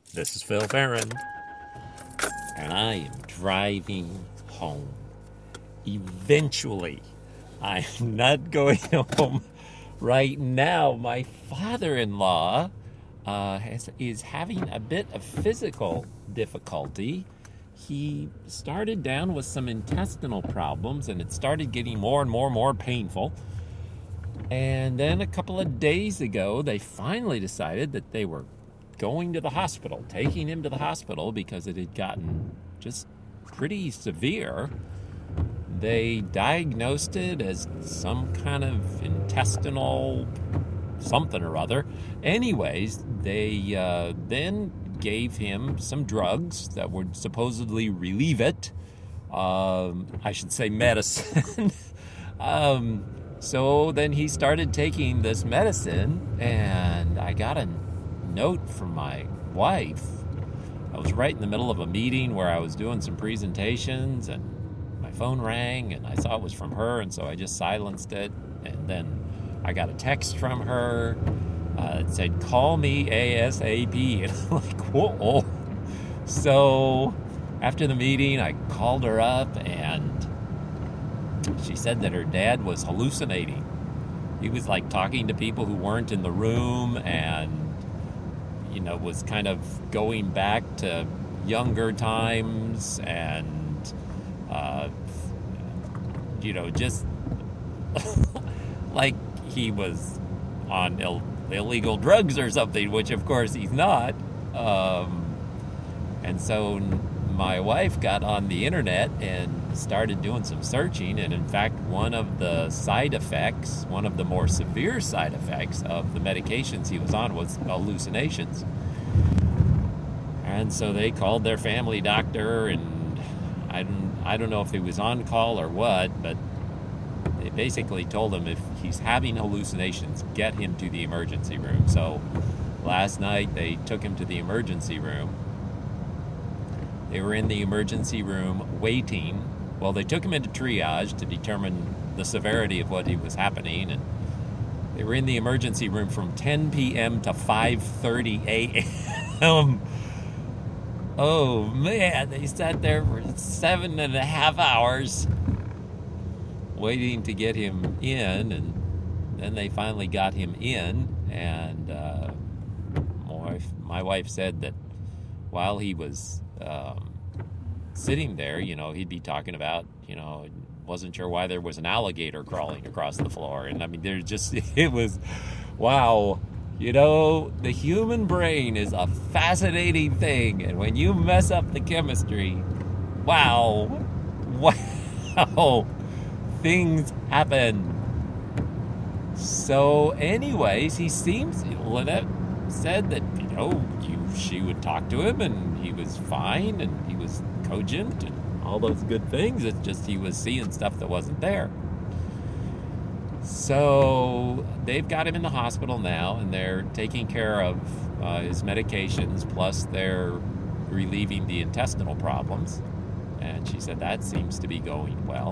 This is Phil Farron, and I am driving home. Eventually, I'm not going home right now. My father-in-law is having a bit of physical difficulty. He started down with some intestinal problems, and it started getting more and more painful. And then a couple of days ago, they finally decided that they were going to the hospital, taking him to the hospital because it had gotten just pretty severe. They diagnosed it as some kind of intestinal something or other. Anyways, they then gave him some drugs that would supposedly relieve it. I should say medicine. So then he started taking this medicine, and I got a note from my wife. I was right in the middle of a meeting where I was doing some presentations, and my phone rang, and I saw it was from her, and so I just silenced it. And then I got a text from her. It said, "Call me ASAP." And I'm like, whoa. So after the meeting, I called her up, and she said that her dad was hallucinating. He was like talking to people who weren't in the room, and was kind of going back to younger times, and just like he was on illegal drugs or something, which of course he's not. And so my wife got on the internet and started doing some searching, and in fact, one of the more severe side effects of the medications he was on was hallucinations. And so they called their family doctor, and I don't know if he was on call or what, but they basically told him if he's having hallucinations, get him to the emergency room. So last night they took him to the emergency room. They were in the emergency room waiting. Well, they took him into triage to determine the severity of what was happening, and they were in the emergency room from 10 p.m. to 5:30 a.m. Oh, man, they sat there for 7.5 hours waiting to get him in, and then they finally got him in, and my wife said that while he was sitting there, he'd be talking about, wasn't sure why there was an alligator crawling across the floor. And I mean, it was, wow. The human brain is a fascinating thing. And when you mess up the chemistry, wow, things happen. So anyways, Lynette said that, she would talk to him, and he was fine, and he was cogent, and all those good things. It's just he was seeing stuff that wasn't there. So they've got him in the hospital now, and they're taking care of his medications, plus they're relieving the intestinal problems. And she said that seems to be going well.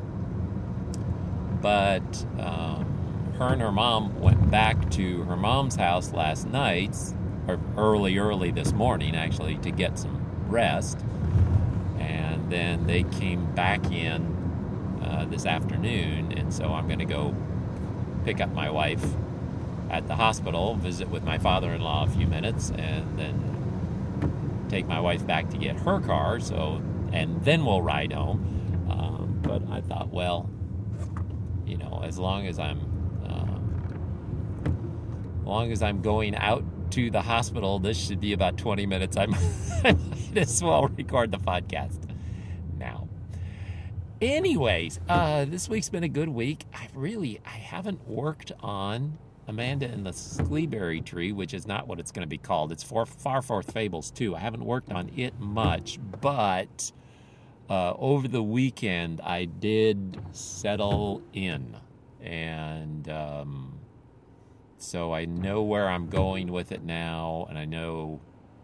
But her and her mom went back to her mom's house last night, or early this morning, actually, to get some rest. And then they came back in this afternoon, and so I'm going to go pick up my wife at the hospital, visit with my father-in-law a few minutes, and then take my wife back to get her car, and then we'll ride home. But I thought, well, as long as I'm going out to the hospital, this should be about 20 minutes. I might as well record the podcast now. Anyways, this week's been a good week. I haven't worked on Amanda and the Skleberry Tree, which is not what it's going to be called. It's for Far Forth Fables 2. I haven't worked on it much, but over the weekend I did settle in, and so I know where I'm going with it now, and I know,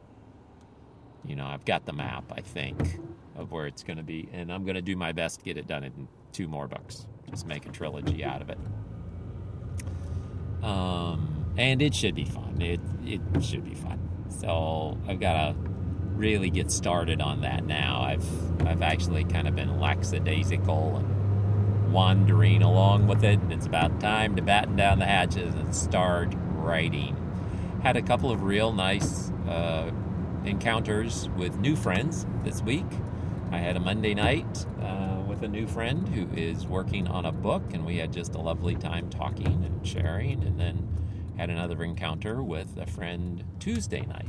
I've got the map, I think, of where it's going to be, and I'm going to do my best to get it done in 2 more books. Just make a trilogy out of it. And it should be fun. It should be fun. So I've got to really get started on that now. I've actually kind of been lackadaisical and wandering along with it, and it's about time to batten down the hatches and start writing. Had a couple of real nice encounters with new friends this week. I had a Monday night with a new friend who is working on a book, and we had just a lovely time talking and sharing, and then had another encounter with a friend Tuesday night.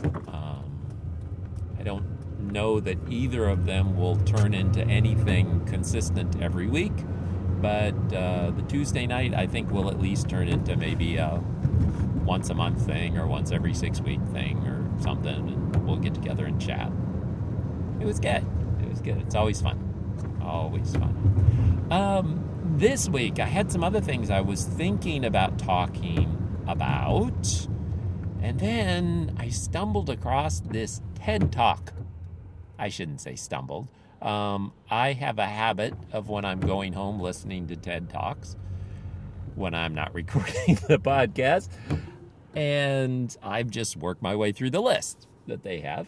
I don't know that either of them will turn into anything consistent every week, but the Tuesday night I think will at least turn into maybe a once a month thing or once every 6 week thing or something, and we'll get together and chat. It was good. It's always fun. Always fun. This week I had some other things I was thinking about talking about, and then I stumbled across this TED Talk. I shouldn't say stumbled. I have a habit of when I'm going home listening to TED Talks when I'm not recording the podcast, and I've just worked my way through the list that they have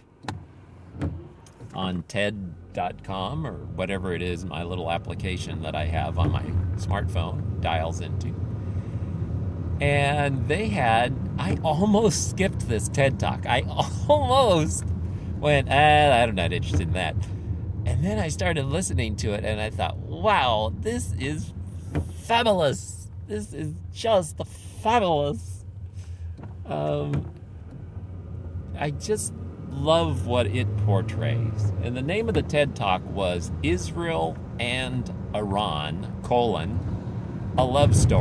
on TED.com or whatever it is my little application that I have on my smartphone dials into. And I almost skipped this TED Talk. I almost went, I'm not interested in that. And then I started listening to it, and I thought, wow, this is fabulous. This is just fabulous. I just love what it portrays. And the name of the TED Talk was Israel and Iran, a love story, ?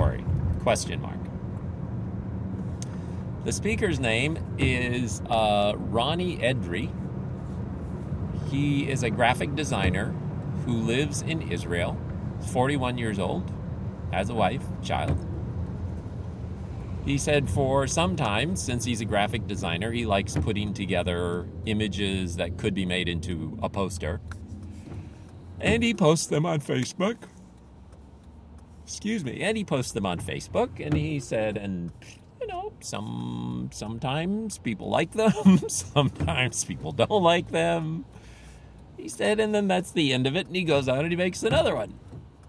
The speaker's name is Ronnie Edry. He is a graphic designer who lives in Israel. He's 41 years old, has a wife, child. He said for some time, since he's a graphic designer, he likes putting together images that could be made into a poster. And he posts them on Facebook. And he posts them on Facebook, and he said, and sometimes people like them, sometimes people don't like them. He said, and then that's the end of it, and he goes on and he makes another one.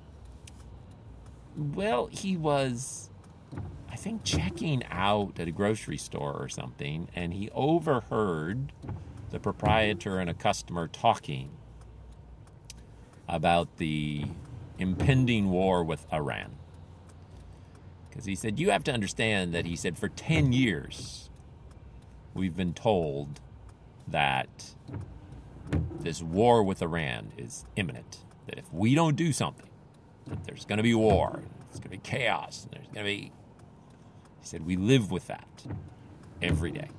Well, he was, I think, checking out at a grocery store or something, and he overheard the proprietor and a customer talking about the impending war with Iran. Because he said, you have to understand that, he said, for 10 years, we've been told that this war with Iran is imminent. That if we don't do something, that there's going to be war, there's going to be chaos, and there's going to be... He said, we live with that every day.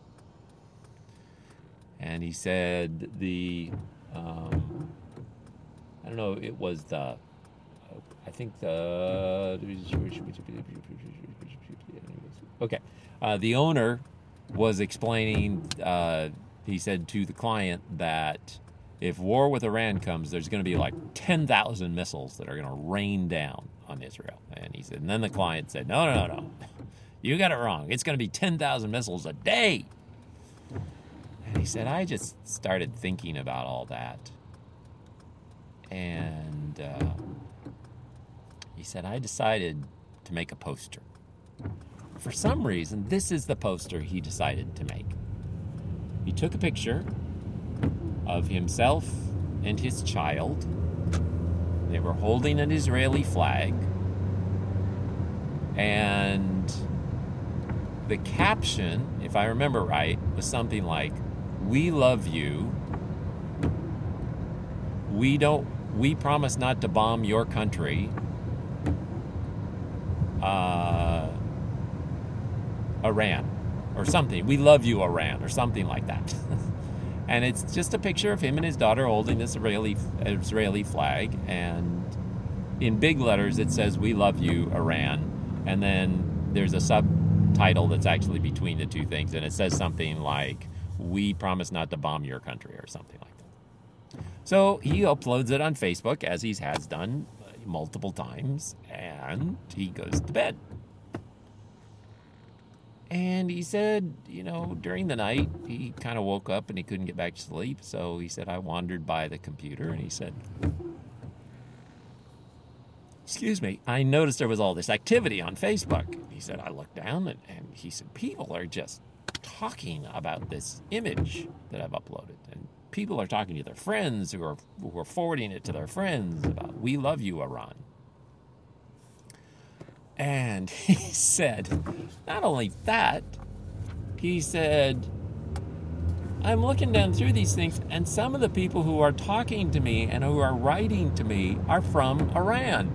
And he said I don't know, it was the... I think the owner was explaining, he said to the client that if war with Iran comes, there's going to be like 10,000 missiles that are going to rain down on Israel. And he said, and then the client said, no, you got it wrong. It's going to be 10,000 missiles a day. And he said, I just started thinking about all that. And he said, I decided to make a poster. For some reason, this is the poster he decided to make. He took a picture of himself and his child. They were holding an Israeli flag. And the caption, if I remember right, was something like, we love you. We promise not to bomb your country. Iran, or something. We love you, Iran, or something like that. And it's just a picture of him and his daughter holding this Israeli flag, and in big letters it says, we love you, Iran. And then there's a subtitle that's actually between the two things, and it says something like, we promise not to bomb your country, or something like that. So he uploads it on Facebook, as he has done multiple times, and he goes to bed. And he said, during the night, he kind of woke up and he couldn't get back to sleep. So he said, I wandered by the computer and he said, excuse me, I noticed there was all this activity on Facebook. He said, I looked down and he said, people are just talking about this image that I've uploaded. And people are talking to their friends who are forwarding it to their friends about, we love you, Iran. And he said, not only that, he said, I'm looking down through these things, and some of the people who are talking to me and who are writing to me are from Iran.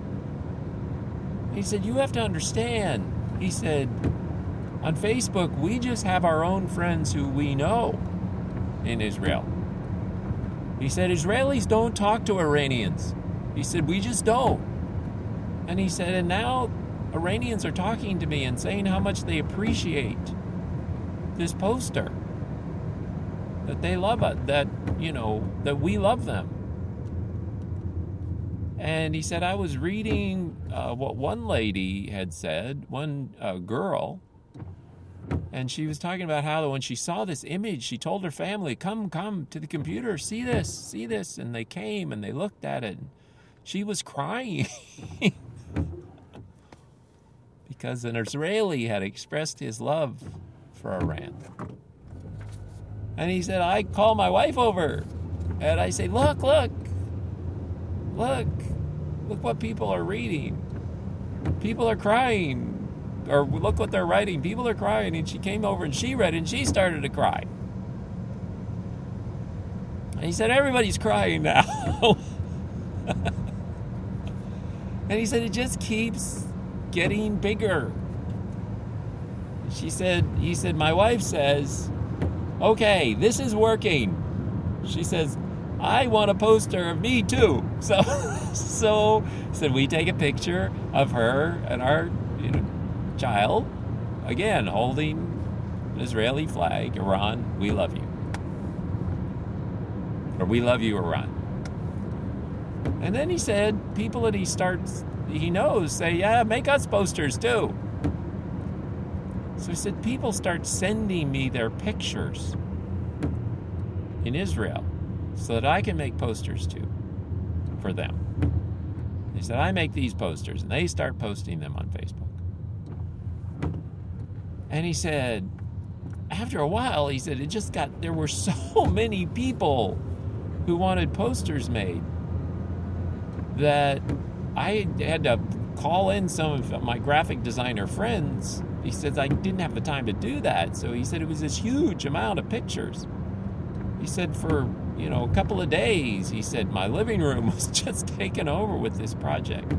He said, you have to understand. He said, on Facebook, we just have our own friends who we know in Israel. He said, Israelis don't talk to Iranians. He said, we just don't. And he said, and now Iranians are talking to me and saying how much they appreciate this poster. That they love it, that we love them. And he said, I was reading what one lady had said, one girl, and she was talking about how when she saw this image, she told her family, come to the computer, see this. And they came and they looked at it. And she was crying. Because an Israeli had expressed his love for Iran. And he said, I call my wife over and I say, look what people are reading. People are crying. Or look what they're writing. People are crying. And she came over and she read it and she started to cry. And he said, everybody's crying now. And he said, it just keeps getting bigger. He said, my wife says, okay, this is working. She says, I want a poster of me too. So said we take a picture of her and our child, again holding an Israeli flag. Iran, we love you. Or we love you, Iran. And then he said, people that he knows say, yeah, make us posters too. So he said, people start sending me their pictures in Israel so that I can make posters too for them. He said, I make these posters, and they start posting them on Facebook. And he said, after a while, he said, there were so many people who wanted posters made that I had to call in some of my graphic designer friends. He says, I didn't have the time to do that. So he said it was this huge amount of pictures. He said for, a couple of days, he said, my living room was just taken over with this project.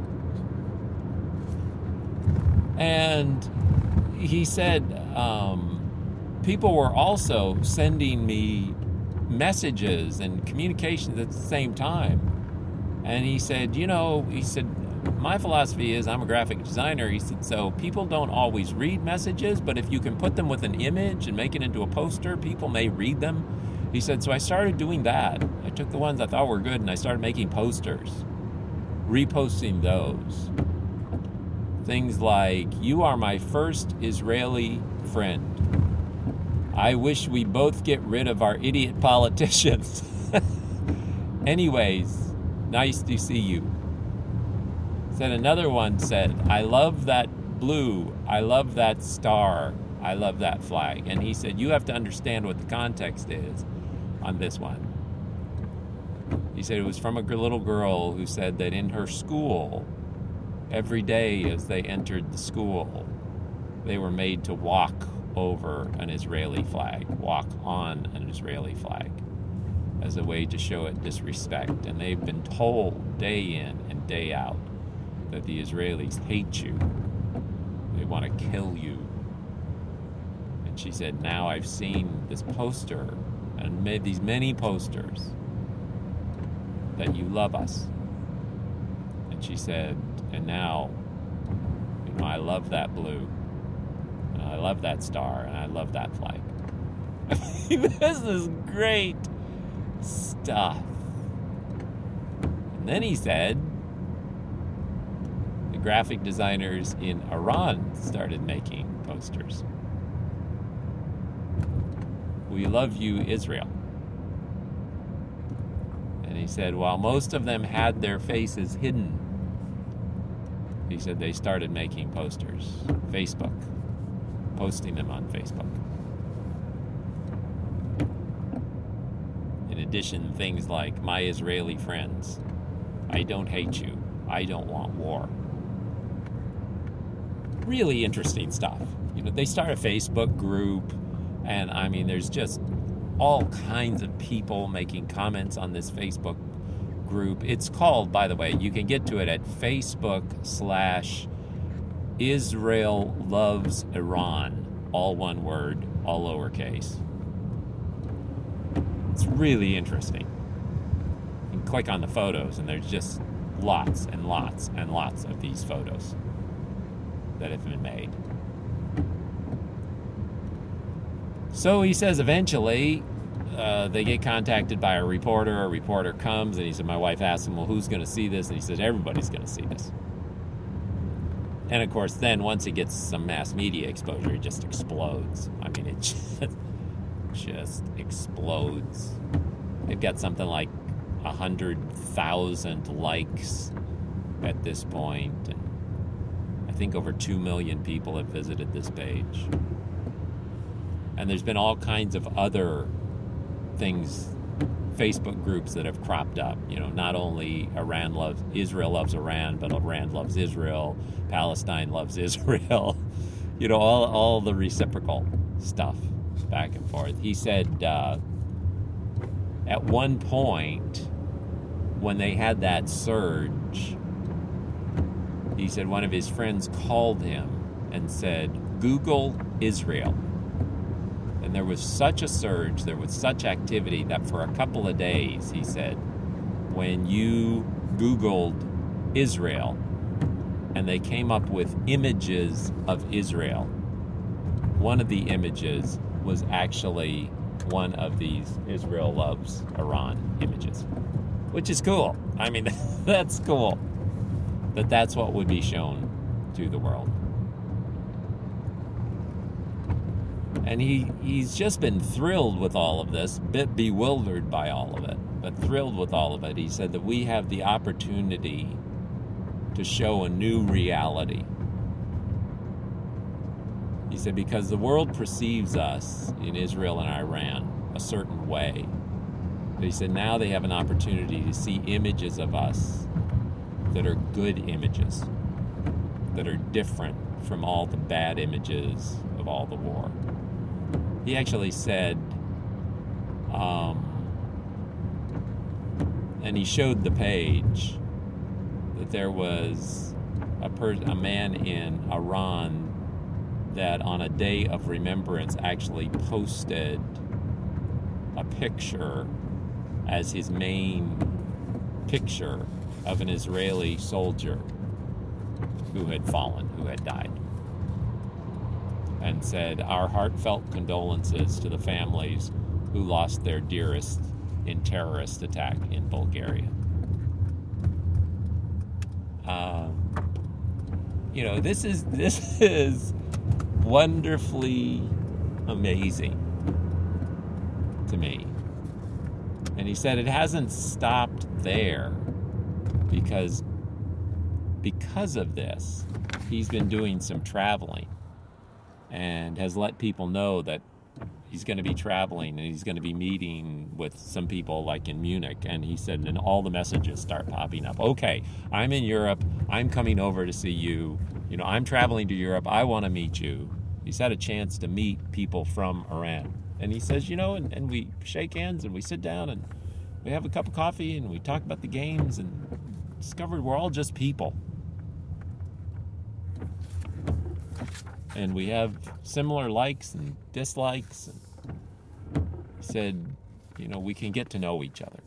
And he said, people were also sending me messages and communications at the same time. And he said, my philosophy is I'm a graphic designer. He said, so people don't always read messages, but if you can put them with an image and make it into a poster, people may read them. He said, so I started doing that. I took the ones I thought were good and I started making posters, reposting those. Things like, you are my first Israeli friend. I wish we both get rid of our idiot politicians. Anyways, nice to see you. Then another one said, I love that blue. I love that star. I love that flag. And he said, you have to understand what the context is on this one. He said it was from a little girl who said that in her school, every day as they entered the school, they were made to walk over an Israeli flag, walk on an Israeli flag, as a way to show it disrespect. And they've been told day in and day out that the Israelis hate you. They want to kill you. And she said, now I've seen this poster and made these many posters that you love us. And she said, and now, I love that blue. And I love that star. And I love that flag. This is great stuff. And then he said, graphic designers in Iran started making posters. posters. We love you, Israel. And he said, while most of them had their faces hidden, he said they started making posters. Facebook. Posting them on Facebook. In addition, things like, my Israeli friends, I don't hate you, I don't want war. Really interesting stuff. You know, they start a Facebook group, and I mean, there's just all kinds of people making comments on this Facebook group. It's called, by the way, you can get to it at Facebook/Israel Loves Iran. All one word, all lowercase. It's really interesting. You can click on the photos, and there's just lots and lots and lots of these photos that have been made. So he says eventually they get contacted by a reporter. A reporter comes, and he said, my wife asked him, well, who's going to see this? And he said, everybody's going to see this. And of course, then once he gets some mass media exposure, it just explodes. I mean, it just explodes. They've got something like 100,000 likes at this point, and I think over 2 million people have visited this page. And there's been all kinds of other things, Facebook groups that have cropped up. You know, not only Israel loves Iran, but Iran loves Israel, Palestine loves Israel. You know, all the reciprocal stuff back and forth. He said at one point when they had that surge, he said one of his friends called him and said, Google Israel. And there was such a surge, there was such activity that for a couple of days, he said, when you Googled Israel and they came up with images of Israel, one of the images was actually one of these Israel Loves Iran images, which is cool. I mean, that's cool that that's what would be shown to the world. And he's just been thrilled with all of this, a bit bewildered by all of it, but thrilled with all of it. He said that we have the opportunity to show a new reality. He said, because the world perceives us in Israel and Iran a certain way. But he said now they have an opportunity to see images of us that are good images, that are different from all the bad images of all the war. He actually said, and he showed the page, that there was a man in Iran that on a day of remembrance actually posted a picture as his main picture of an Israeli soldier who had fallen, who had died, and said, our heartfelt condolences to the families who lost their dearest in terrorist attack in Bulgaria. You know, this is wonderfully amazing to me. And he said it hasn't stopped there because of this, he's been doing some traveling and has let people know that he's going to be traveling and he's going to be meeting with some people like in Munich. And he said, and all the messages start popping up. Okay, I'm in Europe. I'm coming over to see you. You know, I'm traveling to Europe. I want to meet you. He's had a chance to meet people from Iran. And he says, you know, and we shake hands and we sit down and we have a cup of coffee and we talk about the games and discovered we're all just people. And we have similar likes and dislikes. And he said, you know, we can get to know each other.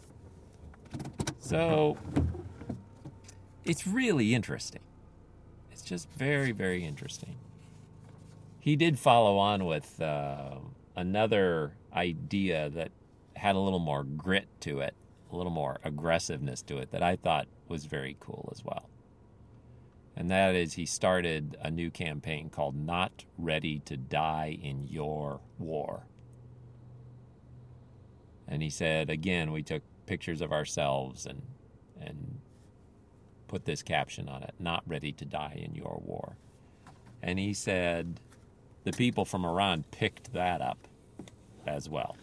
So it's really interesting. It's just very, very interesting. He did follow on with another idea that had a little more grit to it, a little more aggressiveness to it, that I thought was very cool as well. And that is, he started a new campaign called Not Ready to Die in Your War. And he said, again, we took pictures of ourselves and put this caption on it, Not Ready to Die in Your War. And he said the people from Iran picked that up as well.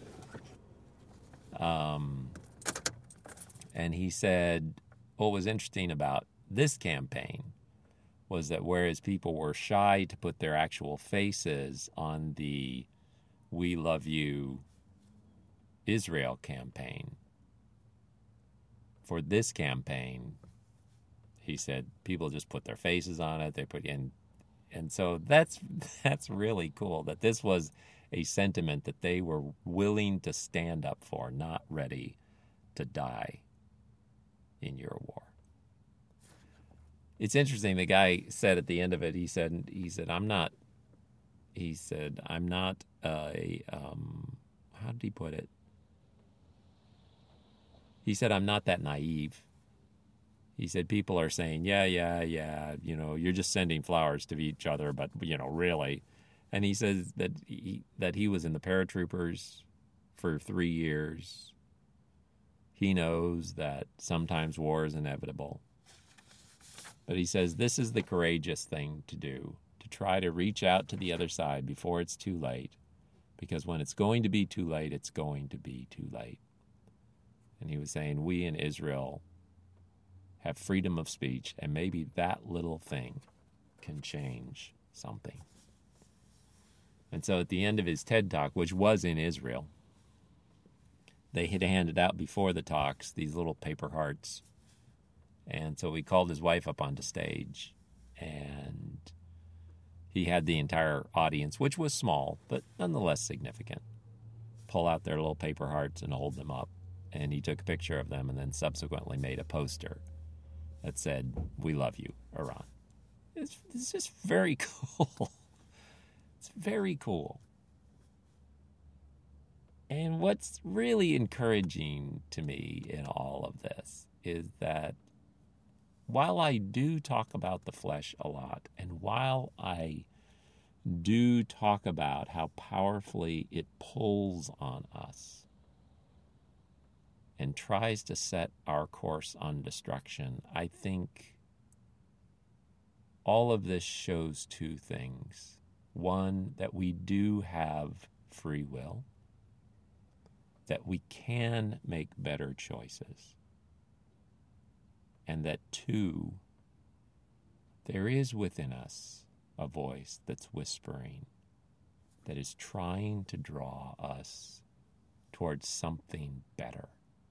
And he said what was interesting about this campaign was that whereas people were shy to put their actual faces on the We Love You Israel campaign, for this campaign, he said people just put their faces on it. They put in, and so that's really cool that this was a sentiment that they were willing to stand up for, not ready to die in your war. It's interesting. The guy said at the end of it, he said, I'm not a, how did he put it? He said, I'm not that naive. He said, people are saying, yeah, you're just sending flowers to each other, but, really. And he says that he was in the paratroopers for 3 years. He knows that sometimes war is inevitable. But he says this is the courageous thing to do, to try to reach out to the other side before it's too late. Because when it's going to be too late, it's going to be too late. And he was saying we in Israel have freedom of speech, and maybe that little thing can change something. And so at the end of his TED Talk, which was in Israel, they had handed out before the talks these little paper hearts. And so he called his wife up onto stage, and he had the entire audience, which was small, but nonetheless significant, pull out their little paper hearts and hold them up. And he took a picture of them and then subsequently made a poster that said, "We love you, Iran." It's just very cool. It's very cool. And what's really encouraging to me in all of this is that while I do talk about the flesh a lot, and while I do talk about how powerfully it pulls on us and tries to set our course on destruction, I think all of this shows two things. One, that we do have free will, that we can make better choices, and that two, there is within us a voice that's whispering, that is trying to draw us towards something better.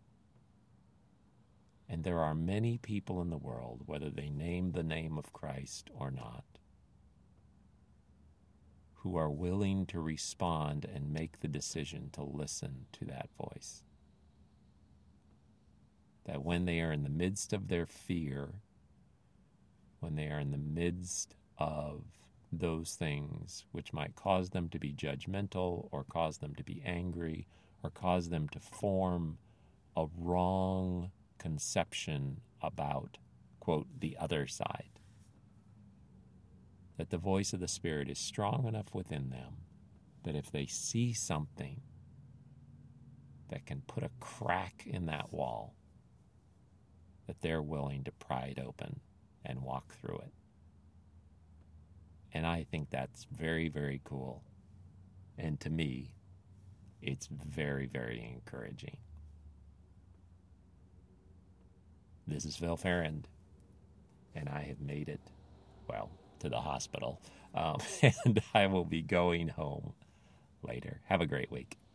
And there are many people in the world, whether they name the name of Christ or not, who are willing to respond and make the decision to listen to that voice. That when they are in the midst of their fear, when they are in the midst of those things which might cause them to be judgmental or cause them to be angry or cause them to form a wrong conception about, quote, the other side, that the voice of the Spirit is strong enough within them that if they see something that can put a crack in that wall, that they're willing to pry it open and walk through it. And I think that's very, very cool. And to me, it's very, very encouraging. This is Phil Farrand, and I have made it, well, to the hospital, and I will be going home later. Have a great week.